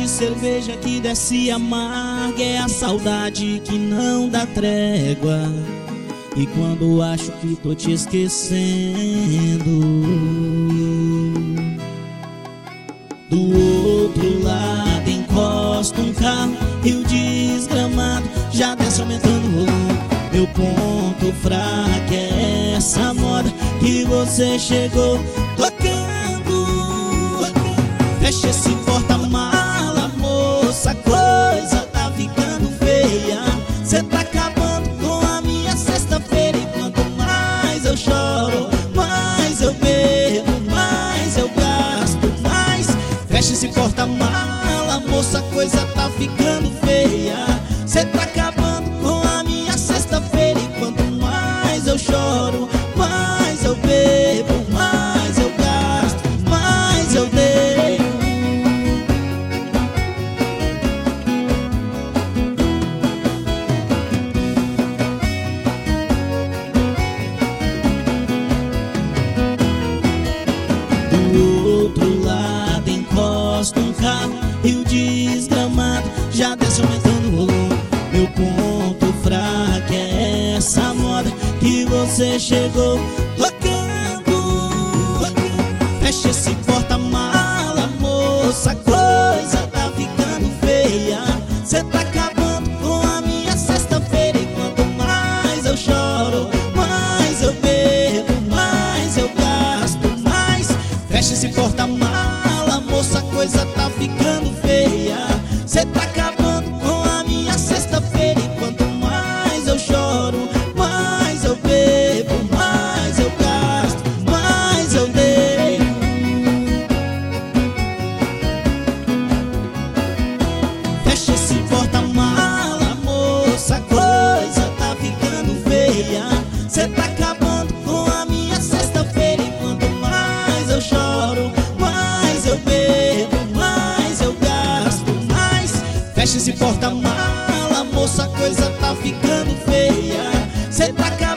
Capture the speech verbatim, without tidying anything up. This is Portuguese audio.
cerveja que desce amarga, é a saudade que não dá trégua. E quando acho que tô te esquecendo, do outro lado encosta um carro e o desgramado já desce aumentando o volume. Meu ponto fraco é essa moda que você chegou tocando. Fecha esse porta-mala, moça, a coisa tá ficando feia. Cê tá acabando com a minha sexta-feira. E quanto mais eu choro, mais eu bebo, mais eu gasto, mais. Fecha esse porta-mala, moça, a coisa tá ficando feia. Cê tá acabando com a minha sexta-feira. E quanto mais eu choro, mais eu bebo, mais eu gasto, mais eu dei. Do outro lado encosta um carro e o desgramado já desce aumentando o volume. Meu ponto fraco é essa moda que você chegou tocando. Fecha esse porta-mala, moça, a coisa tá ficando feia. Cê tá acabando com a minha sexta-feira. E quanto mais eu choro, mais eu bebo, mais eu gasto, mais. Fecha esse porta-mala, moça, a coisa tá ficando feia. Cê tá acabando com a minha sexta-feira. E quanto mais eu choro, mais eu bebo, mais eu gasto, mais eu dei. Fecha esse porta-mala, moça, a coisa tá ficando feia. Cê tá acabando com a minha sexta-feira. E quanto mais eu choro, mais eu bebo, mais eu gasto, mais. Fecha esse porta-mala, moça, a coisa tá ficando feia. Cê tá